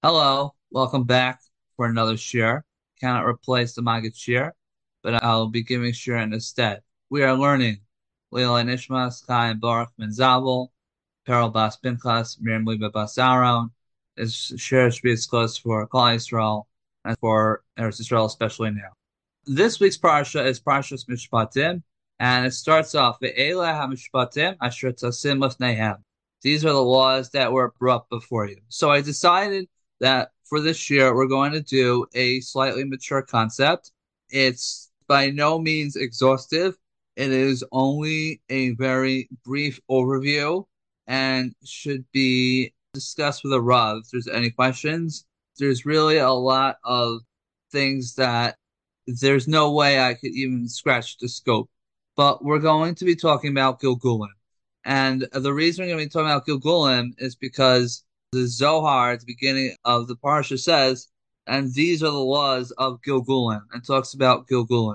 Hello, welcome back for another share. Cannot replace the Maggid share, but I'll be giving share in instead. We are learning Leilai Nishmas, Kai and Baruch Ben Zabel, Perel Bas Pinchas, Miriam Liba Bas Aaron. This share should be disclosed for Klal Yisrael and for Eretz Yisrael, especially now. This week's parsha is Parshas Mishpatim, and it starts off Ve'ela HaMishpatim Asher Tasim Lefneihem. These are the laws that were brought before you. So I decided that for this year we're going to do a slightly mature concept. It's by no means exhaustive. It is only a very brief overview and should be discussed with a Rav. If there's any questions, there's really a lot of things that there's no way I could even scratch the scope. But we're going to be talking about Gilgulim. And the reason we're going to be talking about Gilgulim is because the Zohar at the beginning of the parsha says, and these are the laws of Gilgulim, and talks about Gilgulim.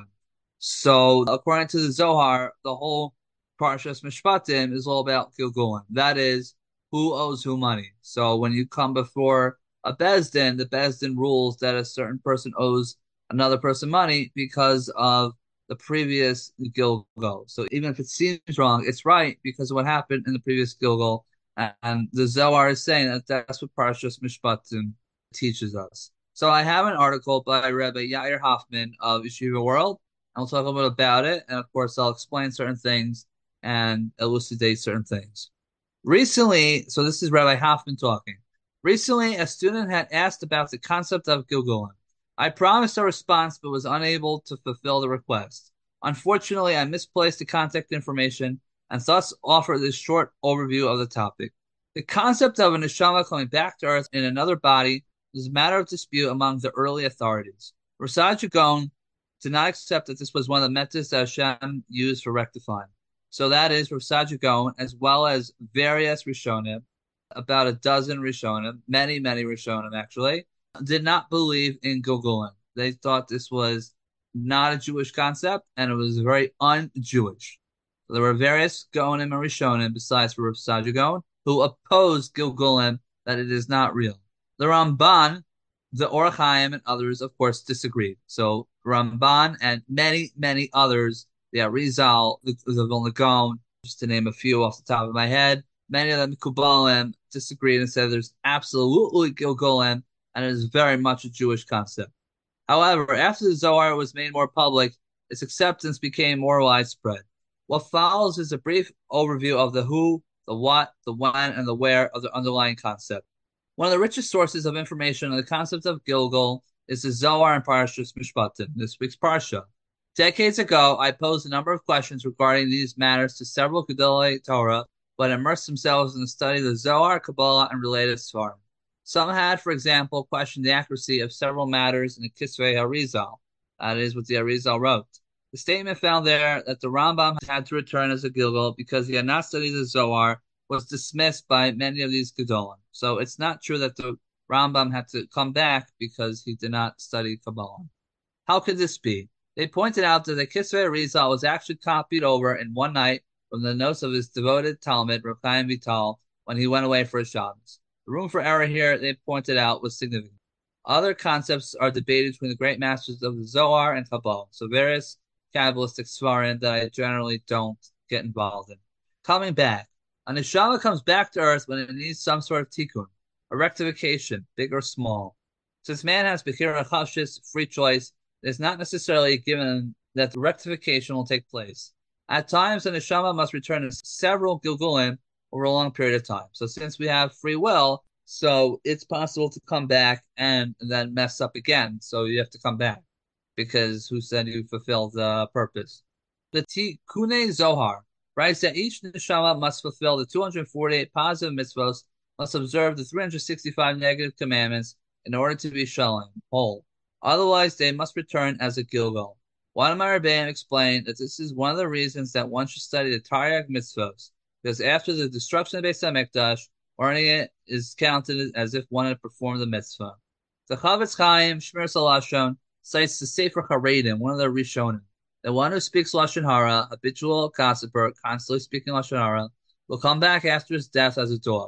So according to the Zohar, the whole Parshas Mishpatim is all about Gilgulim. That is, who owes who money. So when you come before a Bezdin, the Bezdin rules that a certain person owes another person money because of the previous Gilgal. So even if it seems wrong, it's right because of what happened in the previous Gilgal. And the Zohar is saying that that's what Parashas Mishpatim teaches us. So I have an article by Rabbi Yair Hoffman of Yeshiva World. And we'll talk a little bit about it. And of course, I'll explain certain things and elucidate certain things. Recently, so this is Rabbi Hoffman talking. Recently, a student had asked about the concept of Gilgulim. I promised a response but was unable to fulfill the request. Unfortunately, I misplaced the contact information and thus offer this short overview of the topic. The concept of a neshama coming back to earth in another body is a matter of dispute among the early authorities. Rasad Gaon did not accept that this was one of the methods that Hashem used for rectifying. So that is Rasad Gaon, as well as various Rishonim, about a dozen Rishonim, many Rishonim actually, did not believe in Gilgulim. They thought this was not a Jewish concept and it was very un-Jewish. So there were various Gaonim and Rishonim besides Rav Saadia Gaon who opposed Gilgulim, that it is not real. The Ramban, the Or HaChaim, and others, of course, disagreed. So Ramban and many others, the Arizal, the Vilna Gaon, just to name a few off the top of my head, many of them Kubalim disagreed and said there's absolutely Gilgulim and it is very much a Jewish concept. However, after the Zohar was made more public, its acceptance became more widespread. What follows is a brief overview of the who, the what, the when, and the where of the underlying concept. One of the richest sources of information on the concept of Gilgal is the Zohar and Parashas Mishpatim, this week's Parsha. Decades ago, I posed a number of questions regarding these matters to several Gedolei Torah, but immersed themselves in the study of the Zohar, Kabbalah, and related Svarim. Some had, for example, questioned the accuracy of several matters in the Kisvei Arizal, that is, what the Arizal wrote. The statement found there that the Rambam had to return as a Gilgal because he had not studied the Zohar was dismissed by many of these Gedolim. So it's not true that the Rambam had to come back because he did not study Kabbalah. How could this be? They pointed out that the Kisvei Arizal was actually copied over in one night from the notes of his devoted Talmud, Rav Chaim Vital, when he went away for his Shabbos. The room for error here, they pointed out, was significant. Other concepts are debated between the great masters of the Zohar and Kabbalah, so various Kabbalistic svarim that I generally don't get involved in. Coming back, a neshama comes back to earth when it needs some sort of tikkun, a rectification, big or small. Since man has bechira chashis, free choice, it is not necessarily given that the rectification will take place. At times, a neshama must return to several gilgulim over a long period of time. So since we have free will, so it's possible to come back and then mess up again. So you have to come back because who said you fulfilled the purpose? The Tikkune Zohar writes that each neshama must fulfill the 248 positive mitzvos, must observe the 365 negative commandments in order to be shalom, whole. Otherwise, they must return as a Gilgal. One of my Rebbeim explained that this is one of the reasons that one should study the Taryag mitzvos, because after the destruction of Beis HaMikdash, learning it is counted as if one had performed the mitzvah. The Chavetz Chaim, Shmiras HaLashon, cites the Sefer Haredim, one of the Rishonim. The one who speaks Lashon Hara, habitual gossiper, constantly speaking Lashon Hara, will come back after his death as a dog.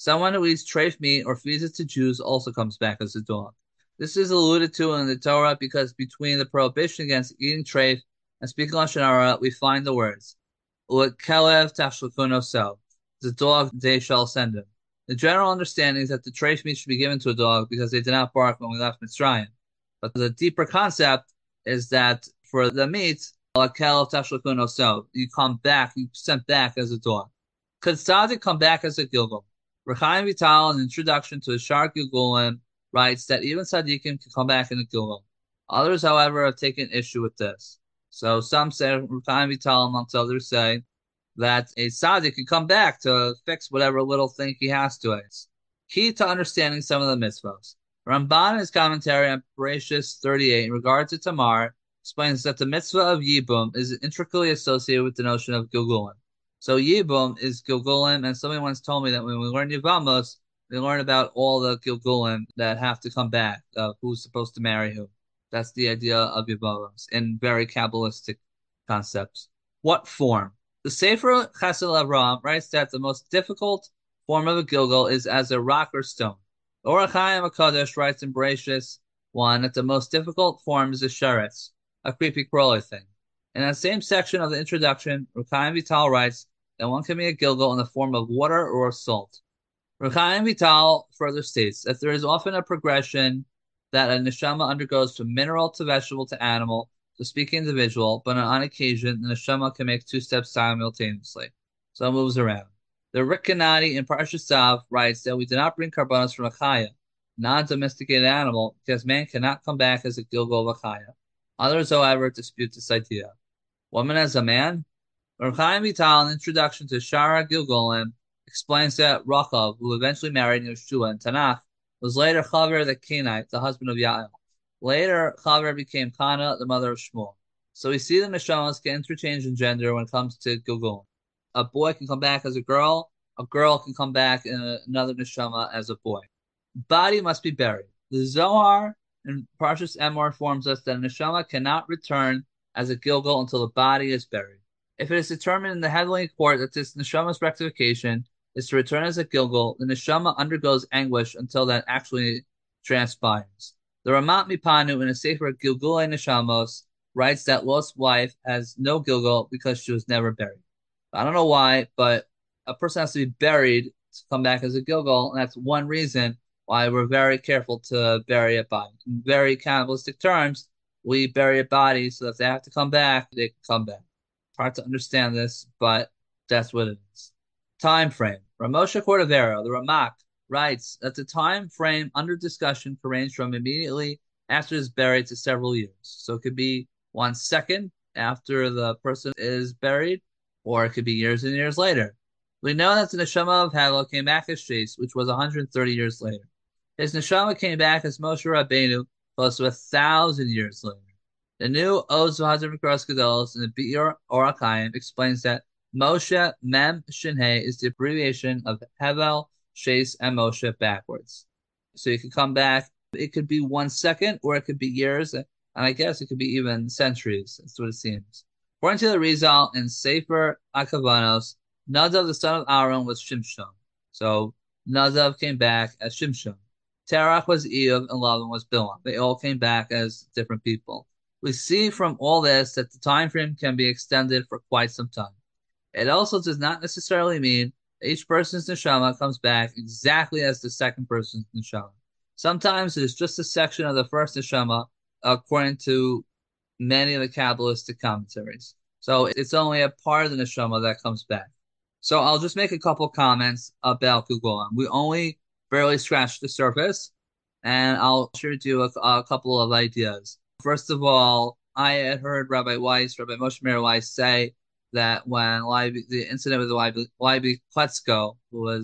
Someone who eats treif meat or feeds it to Jews also comes back as a dog. This is alluded to in the Torah because between the prohibition against eating treif and speaking lashon hara, we find the words "U'kelev tashlukuno so." The dog they shall send him. The general understanding is that the treif meat should be given to a dog because they did not bark when we left Mitzrayim. But the deeper concept is that for the meat, "U'kelev tashlukuno so," you come back, you sent back as a dog. Could tzaddik come back as a gilgul? Rechaim Vital, in Introduction to the Shar Gilgulim, writes that even tzaddikim can come back in a gilgul. Others, however, have taken issue with this. So some say, Rechaim Vital, amongst others, say that a tzaddik can come back to fix whatever little thing he has to it. Key to understanding some of the mitzvahs. Ramban, in his commentary on Bereshis 38, in regard to Tamar, explains that the mitzvah of Yibum is intricately associated with the notion of Gilgulim. So Yibum is Gilgulim, and somebody once told me that when we learn Yevamos, we learn about all the Gilgulim that have to come back, who's supposed to marry who. That's the idea of Yevamos in very Kabbalistic concepts. What form? The Sefer Chassid Avraham writes that the most difficult form of a Gilgul is as a rock or stone. Or Chaim HaKadosh writes in Bereshis 1 that the most difficult form is a sheretz, a creepy crawly thing. In that same section of the introduction, Rechaim Vital writes that one can be a gilgul in the form of water or salt. Rechaim Vital further states that there is often a progression that a neshama undergoes from mineral to vegetable to animal to speak individual, but on occasion, the neshama can make two steps simultaneously. So it moves around. The Rikkanati in Parshas Tzav writes that we do not bring karbanos from a chaya, non-domesticated animal, because man cannot come back as a gilgul of a chaya. Others, however, dispute this idea. Woman as a man? Rav Chaim Vital, in Introduction to Shara Gilgulim, explains that Rachav, who eventually married Yeshua in Tanakh, was later Chaver the Kenite, the husband of Yael. Later, Chaver became Kana, the mother of Shmuel. So we see the neshamas get interchanged in gender when it comes to Gilgulim. A boy can come back as a girl can come back in another neshama as a boy. Body must be buried. The Zohar in Parshas Emor informs us that a neshama cannot return as a gilgul until the body is buried. If it is determined in the heavenly court that this neshama's rectification is to return as a gilgul, the neshama undergoes anguish until that actually transpires. The Ramat Mipanu in a Sefer Gilgulei Neshamos writes that Lot's wife has no gilgul because she was never buried. I don't know why, but a person has to be buried to come back as a gilgul, and that's one reason why we're very careful to bury a body. In very cannibalistic terms, we bury a body so that if they have to come back, they can come back. It's hard to understand this, but that's what it is. Time frame. Ramosha Cordovero, the Ramak, writes that the time frame under discussion can range from immediately after it's buried to several years. So it could be 1 second after the person is buried, or it could be years and years later. We know that the neshama of Hagel came back as Shais, which was 130 years later. His neshama came back as Moshe Rabbeinu close to 1,000 years later. The new Oz V'Hazar Mikros Gedolos in the Bi'ur Orakayim explains that Moshe Mem Shinhei is the abbreviation of Hevel, Shais, and Moshe backwards. So you can come back. It could be 1 second, or it could be years, and I guess it could be even centuries. That's what it seems. According to the Rizal in Sefer Akavanos, Nadav, the son of Aaron, was Shimshon. So Nadav came back as Shimshon. Terach was Eov, and Lavan was Bilam. They all came back as different people. We see from all this that the time frame can be extended for quite some time. It also does not necessarily mean that each person's neshama comes back exactly as the second person's neshama. Sometimes it is just a section of the first neshama, according to many of the Kabbalistic commentaries. So it's only a part of the neshama that comes back. So I'll just make a couple comments about Gilgulim. We only barely scratched the surface, and I'll share with you a couple of ideas. First of all, I had heard Rabbi Moshe Meir Weiss, say that when the incident with Leiby Kletzko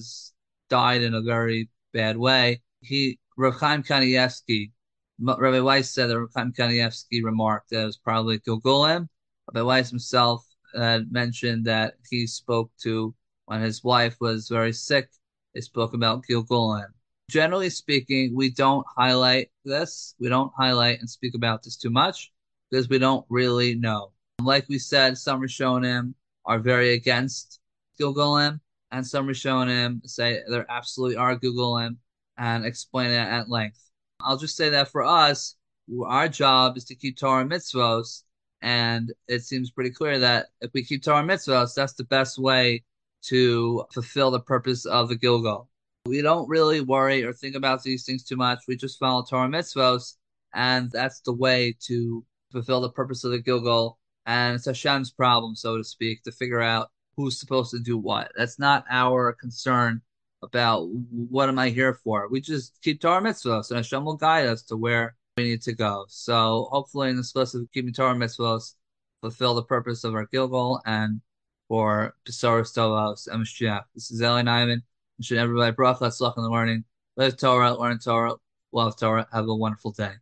died in a very bad way, Rav Chaim Kanievsky, Rabbi Weiss said that Rav Chaim Kanievsky remarked that it was probably Gilgulim. Rabbi Weiss himself had mentioned that he spoke to, when his wife was very sick, they spoke about Gilgulim. Generally speaking, we don't highlight this. We don't highlight and speak about this too much because we don't really know. Like we said, some Rishonim are very against Gilgulim. and some Rishonim say there absolutely are Googling and explain it at length. I'll just say that for us, our job is to keep Torah and mitzvos, and it seems pretty clear that if we keep Torah and mitzvos, that's the best way to fulfill the purpose of the Gilgal. We don't really worry or think about these things too much. We just follow Torah and mitzvos, and that's the way to fulfill the purpose of the Gilgal. And it's Hashem's problem, so to speak, to figure out who's supposed to do what. That's not our concern about what am I here for. We just keep Torah mitzvahs, and Hashem will guide us to where we need to go. So hopefully, in this list of keeping Torah mitzvahs, fulfill the purpose of our Gilgal and for Besoros Tovos and Mashiach. This is Eli Nyman. Wishing everybody bracha, tzlach in the learning. Live Torah, learn Torah, love Torah. Have a wonderful day.